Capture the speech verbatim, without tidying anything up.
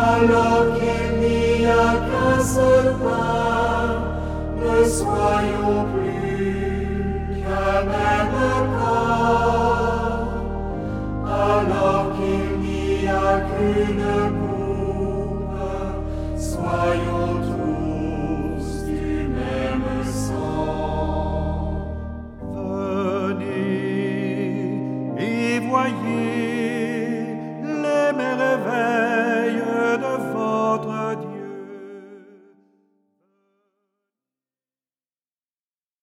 Alors qu'il n'y a qu'un seul pain, ne soyons plus qu'un même corps. Alors qu'il n'y a qu'une coupe, soyons tous du même sang. Venez et voyez